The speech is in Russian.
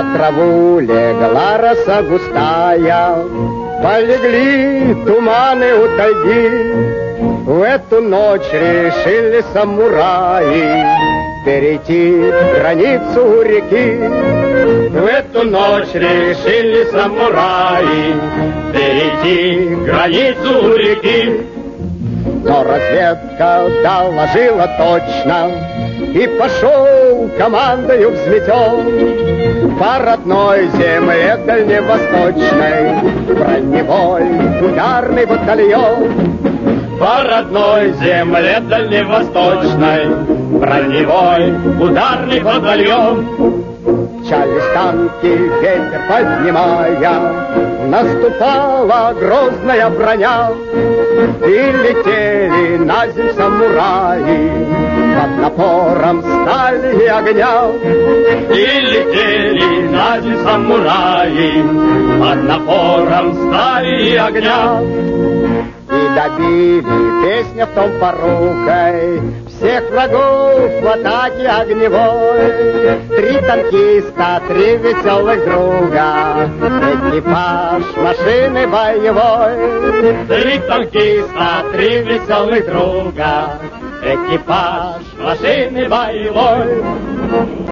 траву легла роса густая, полегли туманы у тайги. В эту ночь решили самураи перейти границу реки. В эту ночь решили самураи перейти границу реки. Но разведка доложила точно, и пошел командою взлетел по родной земле дальневосточной броневой ударный батальон. По родной земле дальневосточной броневой ударный батальон. Мчались танки, ветер поднимая, наступала грозная броня, и летели на землю самураи под напором стали и огня. И летели на землю самураи под напором стали и огня. И добили песня в том порукой всех врагов в атаке огневой. 3 танкиста, 3 веселых друга, экипаж машины боевой. 3 танкиста, 3 веселых друга, экипаж машины боевой.